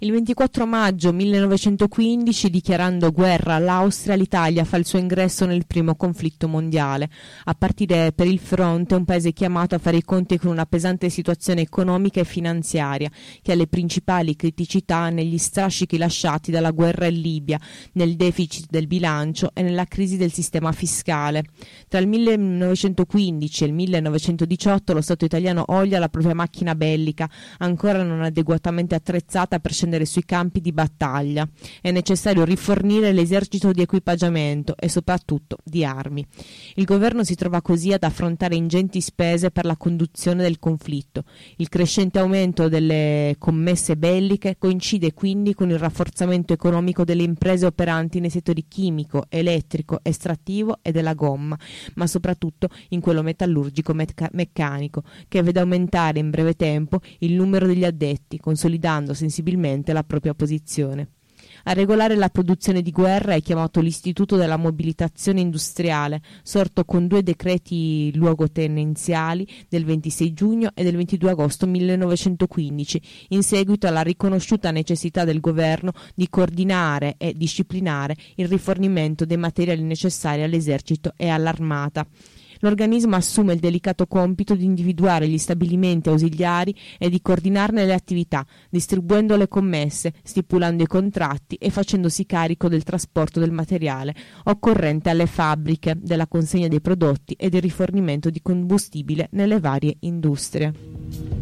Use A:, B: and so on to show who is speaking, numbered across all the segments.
A: Il 24 maggio 1915, dichiarando guerra all'Austria, l'Italia fa il suo ingresso nel primo conflitto mondiale. A partire per il fronte, un paese chiamato a fare i conti con una pesante situazione economica e finanziaria, che ha le principali criticità negli strascichi lasciati dalla guerra in Libia, nel deficit del bilancio e nella crisi del sistema fiscale. Tra il 1915 e il 1918 lo Stato italiano oglia la propria macchina bellica, ancora non adeguatamente attrezzata per scendere sui campi di battaglia. È necessario rifornire l'esercito di equipaggiamento e soprattutto di armi. Il governo si trova così ad affrontare ingenti spese per la conduzione del conflitto. Il crescente aumento delle commesse belliche coincide quindi con il rafforzamento economico delle imprese operanti nei settori chimico, elettrico, estrattivo e della gomma, ma soprattutto in quello metallurgico meccanico, che vede aumentare in breve tempo il numero degli addetti, consolidando sensibilmente la propria posizione. A regolare la produzione di guerra è chiamato l'Istituto della Mobilitazione Industriale, sorto con 2 decreti luogotenenziali del 26 giugno e del 22 agosto 1915, in seguito alla riconosciuta necessità del governo di coordinare e disciplinare il rifornimento dei materiali necessari all'esercito e all'armata. L'organismo assume il delicato compito di individuare gli stabilimenti ausiliari e di coordinarne le attività, distribuendo le commesse, stipulando i contratti e facendosi carico del trasporto del materiale occorrente alle fabbriche, della consegna dei prodotti e del rifornimento di combustibile nelle varie industrie.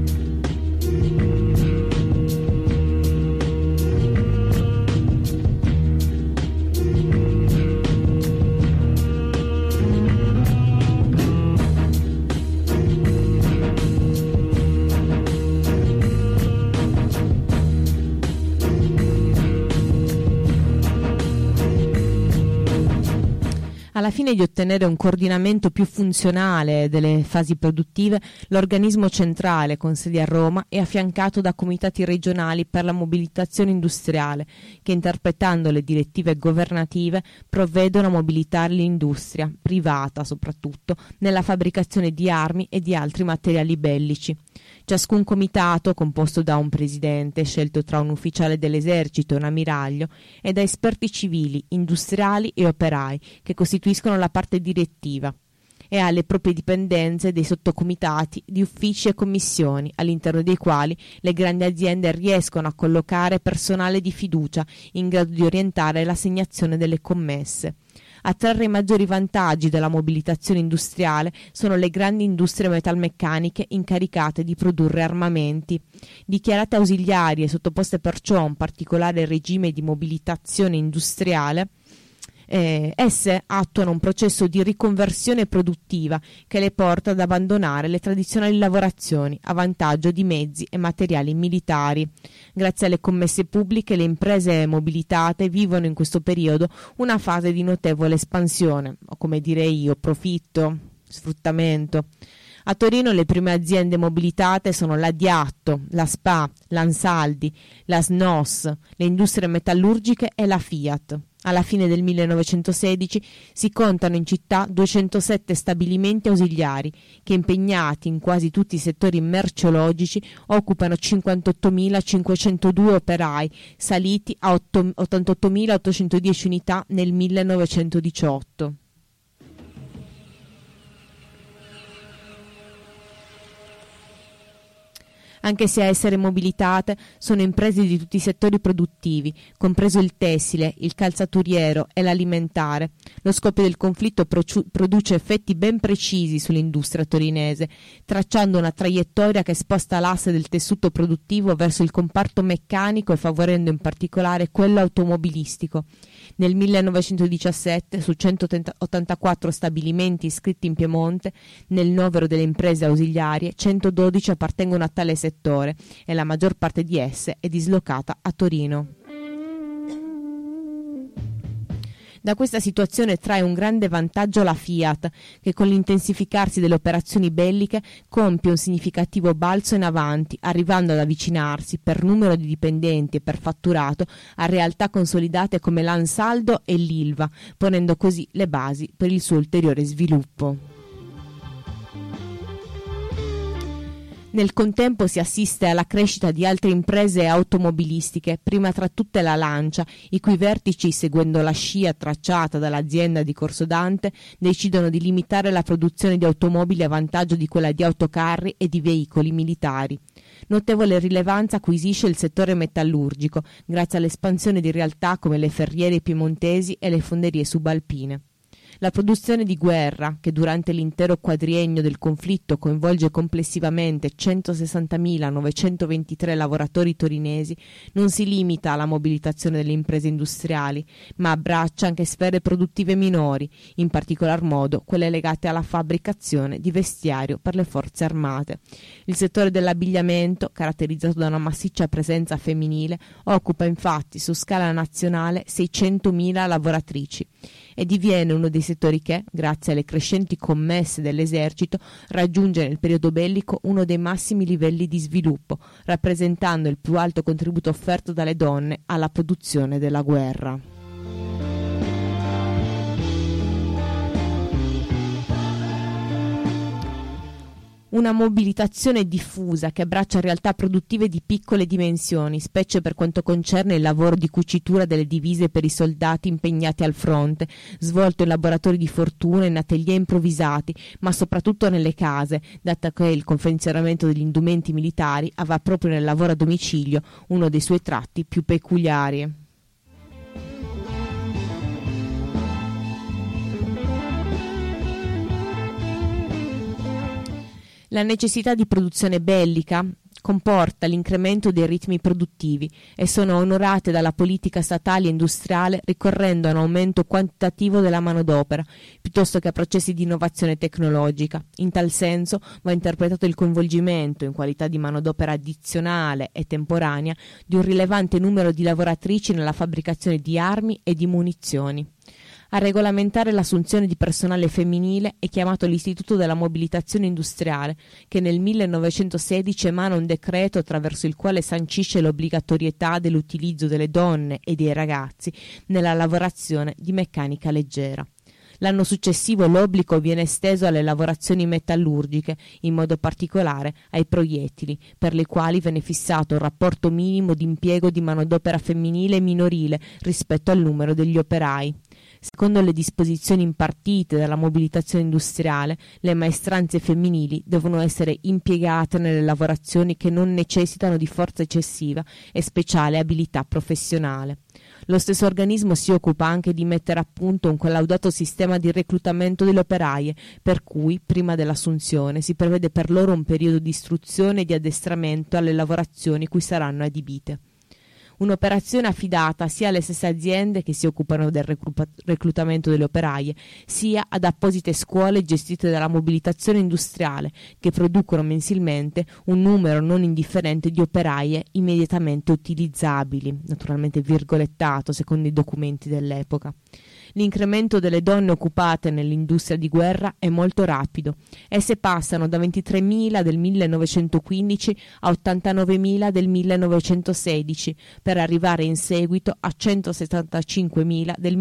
A: Alla fine di ottenere un coordinamento più funzionale delle fasi produttive, l'organismo centrale, con sede a Roma, è affiancato da comitati regionali per la mobilitazione industriale, che interpretando le direttive governative provvedono a mobilitare l'industria, privata soprattutto, nella fabbricazione di armi e di altri materiali bellici. Ciascun comitato, composto da un presidente scelto tra un ufficiale dell'esercito e un ammiraglio, e da esperti civili, industriali e operai, che costituiscono la parte direttiva, e ha le proprie dipendenze dei sottocomitati di uffici e commissioni, all'interno dei quali le grandi aziende riescono a collocare personale di fiducia in grado di orientare l'assegnazione delle commesse. A trarre i maggiori vantaggi della mobilitazione industriale sono le grandi industrie metalmeccaniche incaricate di produrre armamenti. Dichiarate ausiliarie e sottoposte perciò a un particolare regime di mobilitazione industriale, esse attuano un processo di riconversione produttiva che le porta ad abbandonare le tradizionali lavorazioni a vantaggio di mezzi e materiali militari. Grazie alle commesse pubbliche, le imprese mobilitate vivono in questo periodo una fase di notevole espansione, o come direi io, profitto, sfruttamento. A Torino le prime aziende mobilitate sono la Diatto, la SPA, l'Ansaldi, la SNOS, le industrie metallurgiche e la Fiat. Alla fine del 1916 si contano in città 207 stabilimenti ausiliari che, impegnati in quasi tutti i settori merceologici, occupano 58.502 operai, saliti a 88.810 unità nel 1918. Anche se a essere mobilitate sono imprese di tutti i settori produttivi, compreso il tessile, il calzaturiero e l'alimentare. Lo scoppio del conflitto produce effetti ben precisi sull'industria torinese, tracciando una traiettoria che sposta l'asse del tessuto produttivo verso il comparto meccanico e favorendo in particolare quello automobilistico. Nel 1917, su 184 stabilimenti iscritti in Piemonte, nel novero delle imprese ausiliarie, 112 appartengono a tale settore e la maggior parte di esse è dislocata a Torino. Da questa situazione trae un grande vantaggio la Fiat, che con l'intensificarsi delle operazioni belliche compie un significativo balzo in avanti, arrivando ad avvicinarsi, per numero di dipendenti e per fatturato, a realtà consolidate come l'Ansaldo e l'Ilva, ponendo così le basi per il suo ulteriore sviluppo. Nel contempo si assiste alla crescita di altre imprese automobilistiche, prima tra tutte la Lancia, i cui vertici, seguendo la scia tracciata dall'azienda di Corso Dante, decidono di limitare la produzione di automobili a vantaggio di quella di autocarri e di veicoli militari. Notevole rilevanza acquisisce il settore metallurgico, grazie all'espansione di realtà come le ferriere piemontesi e le fonderie subalpine. La produzione di guerra, che durante l'intero quadriennio del conflitto coinvolge complessivamente 160.923 lavoratori torinesi, non si limita alla mobilitazione delle imprese industriali, ma abbraccia anche sfere produttive minori, in particolar modo quelle legate alla fabbricazione di vestiario per le forze armate. Il settore dell'abbigliamento, caratterizzato da una massiccia presenza femminile, occupa infatti su scala nazionale 600.000 lavoratrici e diviene uno dei settori che, grazie alle crescenti commesse dell'esercito, raggiunge nel periodo bellico uno dei massimi livelli di sviluppo, rappresentando il più alto contributo offerto dalle donne alla produzione della guerra. Una mobilitazione diffusa che abbraccia realtà produttive di piccole dimensioni, specie per quanto concerne il lavoro di cucitura delle divise per i soldati impegnati al fronte, svolto in laboratori di fortuna, in atelier improvvisati, ma soprattutto nelle case, dato che il confezionamento degli indumenti militari aveva proprio nel lavoro a domicilio uno dei suoi tratti più peculiari. La necessità di produzione bellica comporta l'incremento dei ritmi produttivi e sono onorate dalla politica statale e industriale ricorrendo a un aumento quantitativo della manodopera piuttosto che a processi di innovazione tecnologica. In tal senso va interpretato il coinvolgimento, in qualità di manodopera addizionale e temporanea, di un rilevante numero di lavoratrici nella fabbricazione di armi e di munizioni. A regolamentare l'assunzione di personale femminile è chiamato l'Istituto della Mobilitazione Industriale, che nel 1916 emana un decreto attraverso il quale sancisce l'obbligatorietà dell'utilizzo delle donne e dei ragazzi nella lavorazione di meccanica leggera. L'anno successivo l'obbligo viene esteso alle lavorazioni metallurgiche, in modo particolare ai proiettili, per le quali venne fissato un rapporto minimo di impiego di manodopera femminile e minorile rispetto al numero degli operai. Secondo le disposizioni impartite dalla mobilitazione industriale, le maestranze femminili devono essere impiegate nelle lavorazioni che non necessitano di forza eccessiva e speciale abilità professionale. Lo stesso organismo si occupa anche di mettere a punto un collaudato sistema di reclutamento delle operaie, per cui, prima dell'assunzione, si prevede per loro un periodo di istruzione e di addestramento alle lavorazioni cui saranno adibite. Un'operazione affidata sia alle stesse aziende che si occupano del reclutamento delle operaie, sia ad apposite scuole gestite dalla mobilitazione industriale, che producono mensilmente un numero non indifferente di operaie immediatamente utilizzabili, naturalmente virgolettato secondo i documenti dell'epoca. L'incremento delle donne occupate nell'industria di guerra è molto rapido. Esse passano da 23.000 del 1915 a 89.000 del 1916, per arrivare in seguito a 175.000 del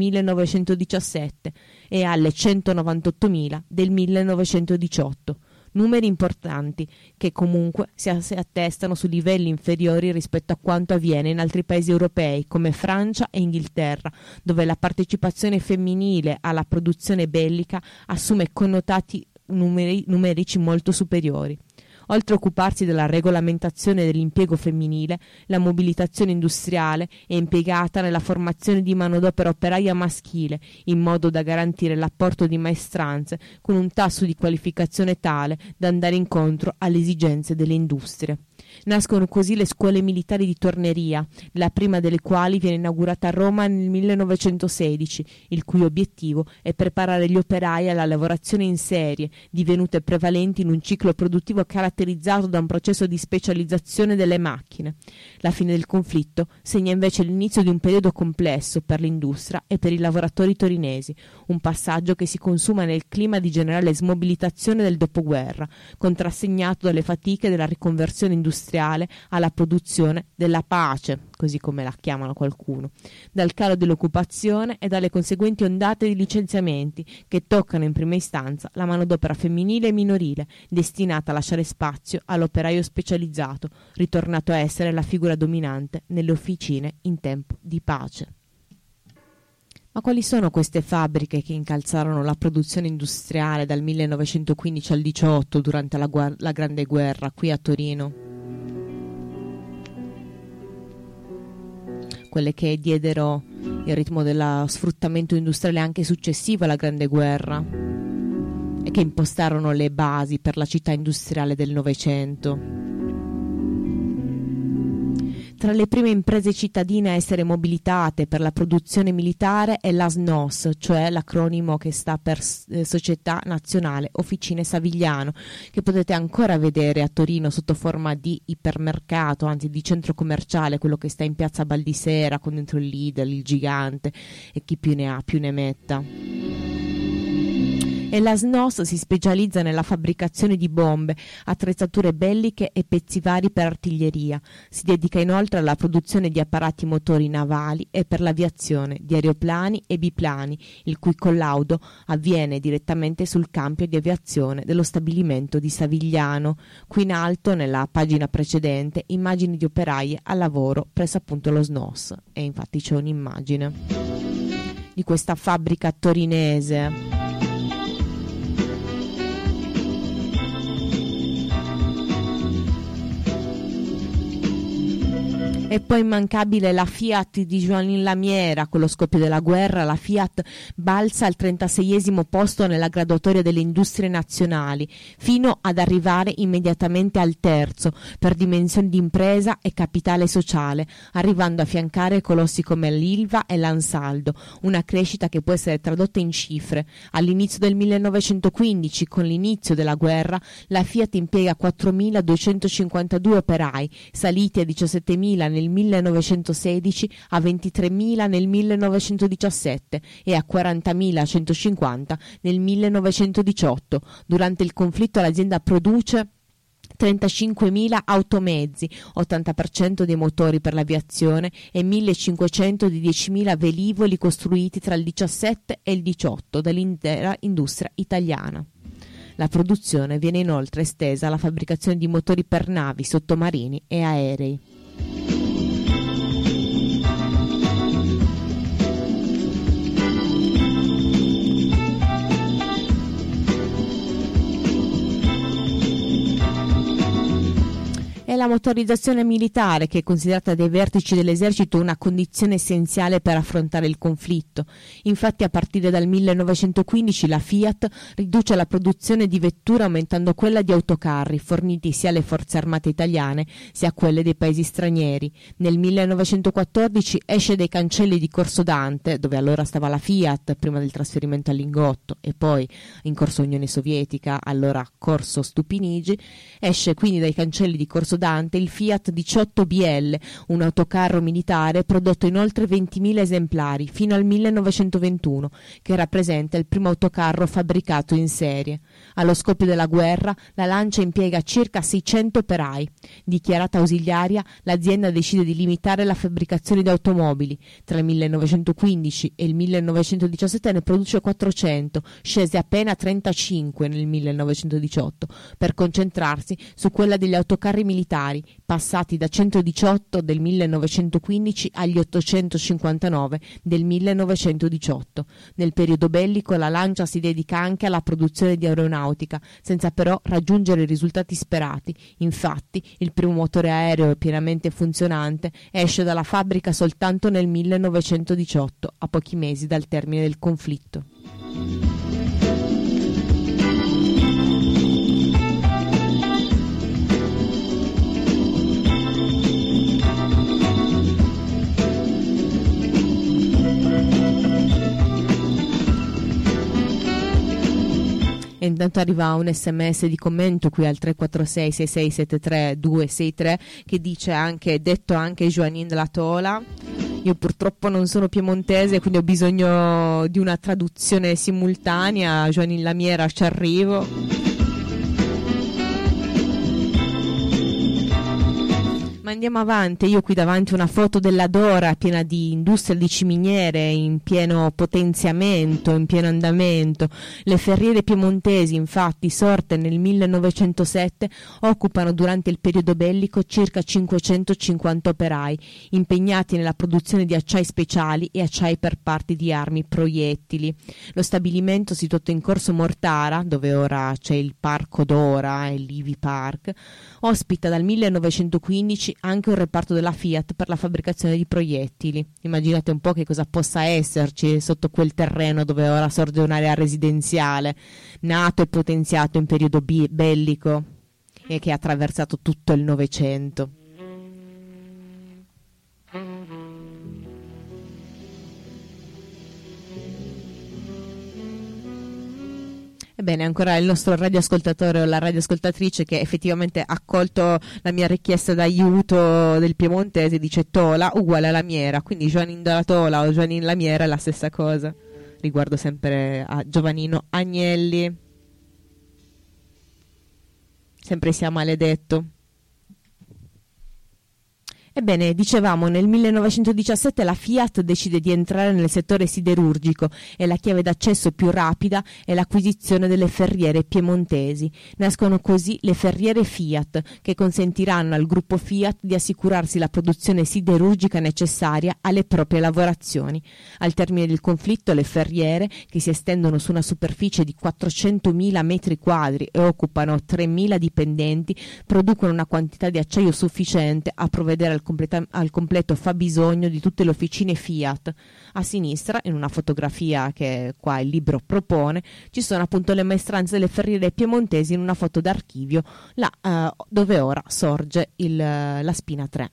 A: 1917 e alle 198.000 del 1918. Numeri importanti che comunque si attestano su livelli inferiori rispetto a quanto avviene in altri paesi europei come Francia e Inghilterra, dove la partecipazione femminile alla produzione bellica assume connotati numerici molto superiori. Oltre a occuparsi della regolamentazione dell'impiego femminile, la mobilitazione industriale è impiegata nella formazione di manodopera operaia maschile, in modo da garantire l'apporto di maestranze con un tasso di qualificazione tale da andare incontro alle esigenze delle industrie. Nascono così le scuole militari di torneria, la prima delle quali viene inaugurata a Roma nel 1916, il cui obiettivo è preparare gli operai alla lavorazione in serie, divenute prevalenti in un ciclo produttivo caratterizzato da un processo di specializzazione delle macchine. La fine del conflitto segna invece l'inizio di un periodo complesso per l'industria e per i lavoratori torinesi, un passaggio che si consuma nel clima di generale smobilitazione del dopoguerra, contrassegnato dalle fatiche della riconversione industriale industriale alla produzione della pace, così come la chiamano qualcuno, dal calo dell'occupazione e dalle conseguenti ondate di licenziamenti che toccano in prima istanza la manodopera femminile e minorile, destinata a lasciare spazio all'operaio specializzato, ritornato a essere la figura dominante nelle officine in tempo di pace. Ma quali sono queste fabbriche che incalzarono la produzione industriale dal 1915 al 18 durante la Grande Guerra qui a Torino? Quelle che diedero il ritmo dello sfruttamento industriale anche successivo alla Grande Guerra e che impostarono le basi per la città industriale del Novecento. Tra le prime imprese cittadine a essere mobilitate per la produzione militare è la SNOS, cioè l'acronimo che sta per Società Nazionale Officine Savigliano, che potete ancora vedere a Torino sotto forma di ipermercato, anzi di centro commerciale, quello che sta in piazza Baldisera con dentro il Lidl, il Gigante e chi più ne ha più ne metta. E la SNOS si specializza nella fabbricazione di bombe, attrezzature belliche e pezzi vari per artiglieria. Si dedica inoltre alla produzione di apparati motori navali e per l'aviazione di aeroplani e biplani, il cui collaudo avviene direttamente sul campo di aviazione dello stabilimento di Savigliano. Qui in alto, nella pagina precedente, immagini di operaie al lavoro presso appunto lo SNOS. E infatti c'è un'immagine di questa fabbrica torinese. E poi immancabile la Fiat di Joaquin Lamiera. Con lo scoppio della guerra la Fiat balza al 36esimo posto nella graduatoria delle industrie nazionali, fino ad arrivare immediatamente al terzo per dimensioni di impresa e capitale sociale, arrivando a fiancare colossi come l'Ilva e l'Ansaldo, una crescita che può essere tradotta in cifre. All'inizio del 1915, con l'inizio della guerra, la Fiat impiega 4.252 operai, saliti a 17.000 nel 1916, a 23.000 nel 1917 e a 40.150 nel 1918. Durante il conflitto l'azienda produce 35.000 automezzi, 80% dei motori per l'aviazione e 1.500 di 10.000 velivoli costruiti tra il 17 e il 18 dall'intera industria italiana. La produzione viene inoltre estesa alla fabbricazione di motori per navi, sottomarini e aerei. È la motorizzazione militare che è considerata dai vertici dell'esercito una condizione essenziale per affrontare il conflitto. Infatti a partire dal 1915 la Fiat riduce la produzione di vetture aumentando quella di autocarri forniti sia alle forze armate italiane sia a quelle dei paesi stranieri. Nel 1914 esce dai cancelli di Corso Dante, dove allora stava la Fiat prima del trasferimento a Lingotto e poi in Corso Unione Sovietica, allora Corso Stupinigi, esce quindi dai cancelli di Corso Dante il Fiat 18BL, un autocarro militare prodotto in oltre 20.000 esemplari fino al 1921, che rappresenta il primo autocarro fabbricato in serie. Allo scoppio della guerra la Lancia impiega circa 600 operai. Dichiarata ausiliaria, l'azienda decide di limitare la fabbricazione di automobili. Tra il 1915 e il 1917 ne produce 400, scese appena a 35 nel 1918, per concentrarsi su quella degli autocarri militari, passati da 118 del 1915 agli 859 del 1918. Nel periodo bellico la Lancia si dedica anche alla produzione di aeronautica, senza però raggiungere i risultati sperati. Infatti, il primo motore aereo pienamente funzionante esce dalla fabbrica soltanto nel 1918, a pochi mesi dal termine del conflitto. E intanto arriva un sms di commento qui al 346 6673 263 che dice anche, detto anche Joanin della Tola. Io purtroppo non sono piemontese, quindi ho bisogno di una traduzione simultanea. Joanin Lamiera, ci arrivo. Ma andiamo avanti, io qui davanti una foto della Dora piena di industria di ciminiere in pieno potenziamento, in pieno andamento. Le ferriere piemontesi, infatti, sorte nel 1907, occupano durante il periodo bellico circa 550 operai, impegnati nella produzione di acciai speciali e acciai per parti di armi proiettili. Lo stabilimento, situato in Corso Mortara, dove ora c'è il Parco Dora e l'Ivi Park, ospita dal 1915 anche un reparto della Fiat per la fabbricazione di proiettili. Immaginate un po' che cosa possa esserci sotto quel terreno dove ora sorge un'area residenziale, nato e potenziato in periodo bellico e che ha attraversato tutto il Novecento. Ebbene, ancora il nostro radioascoltatore o la radioascoltatrice che effettivamente ha accolto la mia richiesta d'aiuto del piemontese dice Tola uguale alla Miera, quindi Giovannin della Tola o Giovannin la Miera è la stessa cosa. Riguardo sempre a Giovannino Agnelli. Sempre sia maledetto. Ebbene, dicevamo, nel 1917 la Fiat decide di entrare nel settore siderurgico e la chiave d'accesso più rapida è l'acquisizione delle ferriere piemontesi. Nascono così le ferriere Fiat, che consentiranno al gruppo Fiat di assicurarsi la produzione siderurgica necessaria alle proprie lavorazioni. Al termine del conflitto, le ferriere, che si estendono su una superficie di 400.000 metri quadri e occupano 3.000 dipendenti, producono una quantità di acciaio sufficiente a provvedere al completo fabbisogno di tutte le officine Fiat. A sinistra, in una fotografia che qua il libro propone, ci sono appunto le maestranze delle ferriere piemontesi in una foto d'archivio, là dove ora sorge la Spina 3.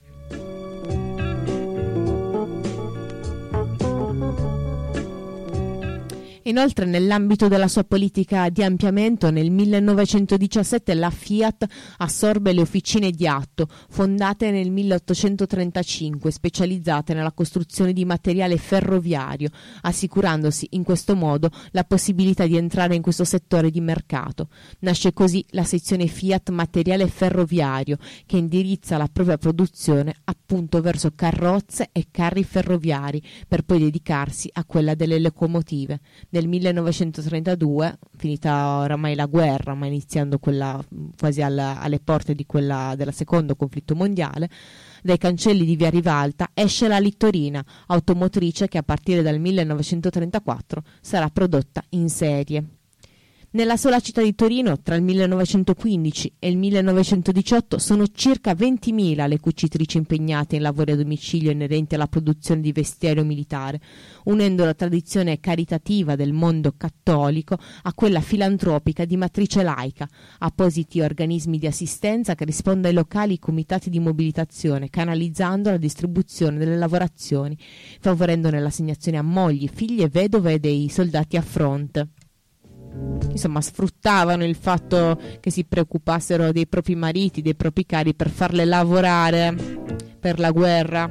A: Inoltre, nell'ambito della sua politica di ampliamento, nel 1917 la Fiat assorbe le officine di Atto, fondate nel 1835, specializzate nella costruzione di materiale ferroviario, assicurandosi in questo modo la possibilità di entrare in questo settore di mercato. Nasce così la sezione Fiat Materiale Ferroviario, che indirizza la propria produzione appunto verso carrozze e carri ferroviari, per poi dedicarsi a quella delle locomotive. Nel 1932, finita oramai la guerra, ma iniziando quella quasi alle porte del secondo conflitto mondiale, dai cancelli di Via Rivalta esce la Littorina, automotrice che a partire dal 1934 sarà prodotta in serie. Nella sola città di Torino, tra il 1915 e il 1918, sono circa 20.000 le cucitrici impegnate in lavori a domicilio inerenti alla produzione di vestiario militare, unendo la tradizione caritativa del mondo cattolico a quella filantropica di matrice laica, appositi organismi di assistenza che rispondono ai locali comitati di mobilitazione, canalizzando la distribuzione delle lavorazioni, favorendone l'assegnazione a mogli, figli e vedove dei soldati a fronte. Insomma, sfruttavano il fatto che si preoccupassero dei propri mariti, dei propri cari, per farle lavorare per la guerra.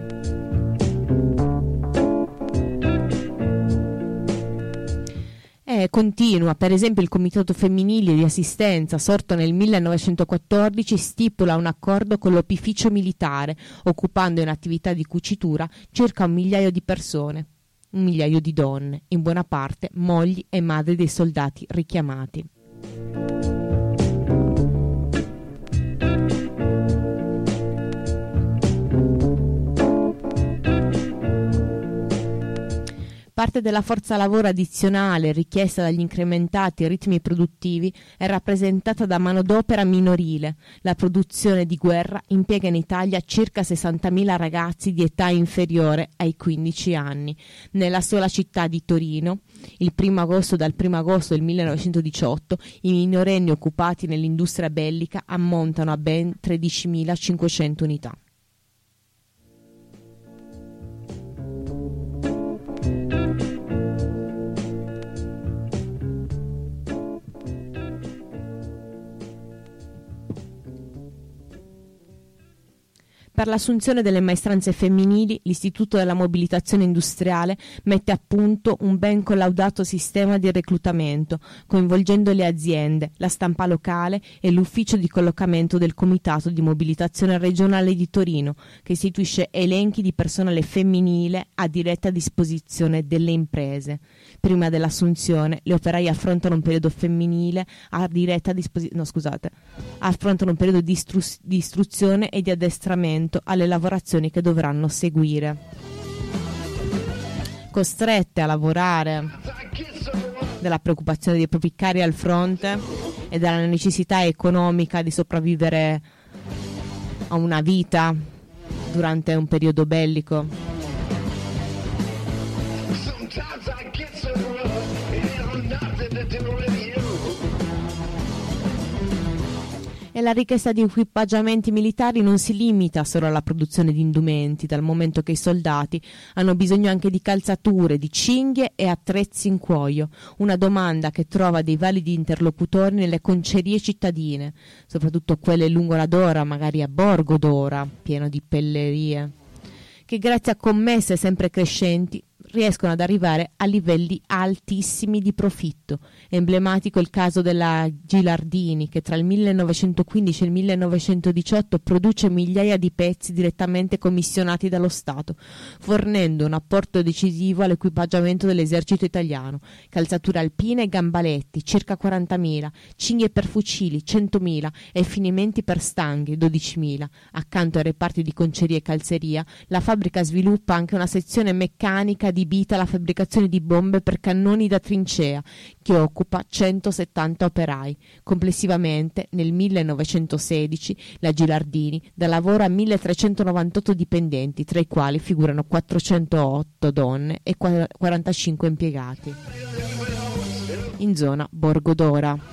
A: Continua, per esempio il Comitato Femminile di Assistenza, sorto nel 1914, stipula un accordo con l'opificio militare, occupando in attività di cucitura circa 1.000.000 di persone. 1.000.000 di donne, in buona parte mogli e madri dei soldati richiamati. Parte della forza lavoro addizionale richiesta dagli incrementati ritmi produttivi è rappresentata da manodopera minorile. La produzione di guerra impiega in Italia circa 60.000 ragazzi di età inferiore ai 15 anni. Nella sola città di Torino, dal 1 agosto del 1918, i minorenni occupati nell'industria bellica ammontano a ben 13.500 unità. Per l'assunzione delle maestranze femminili, l'Istituto della Mobilitazione Industriale mette a punto un ben collaudato sistema di reclutamento, coinvolgendo le aziende, la stampa locale e l'ufficio di collocamento del Comitato di Mobilitazione Regionale di Torino, che istituisce elenchi di personale femminile a diretta disposizione delle imprese. Prima dell'assunzione, le operaie affrontano un periodo femminile affrontano un periodo di istruzione e di addestramento alle lavorazioni che dovranno seguire. Costrette a lavorare dalla preoccupazione dei propri cari al fronte e dalla necessità economica di sopravvivere a una vita durante un periodo bellico. E la richiesta di equipaggiamenti militari non si limita solo alla produzione di indumenti, dal momento che i soldati hanno bisogno anche di calzature, di cinghie e attrezzi in cuoio, una domanda che trova dei validi interlocutori nelle concerie cittadine, soprattutto quelle lungo la Dora, magari a Borgo Dora, pieno di pellerie, che grazie a commesse sempre crescenti riescono ad arrivare a livelli altissimi di profitto. Emblematico il caso della Gilardini, che tra il 1915 e il 1918 produce migliaia di pezzi direttamente commissionati dallo Stato, fornendo un apporto decisivo all'equipaggiamento dell'esercito italiano: calzature alpine e gambaletti circa 40.000, cinghie per fucili 100.000 e finimenti per stanghe 12.000. Accanto ai reparti di conceria e calzeria, la fabbrica sviluppa anche una sezione meccanica adibita alla fabbricazione di bombe per cannoni da trincea, che occupa 170 operai. Complessivamente, nel 1916, la Gilardini dà lavoro a 1.398 dipendenti, tra i quali figurano 408 donne e 45 impiegati. In zona Borgo Dora.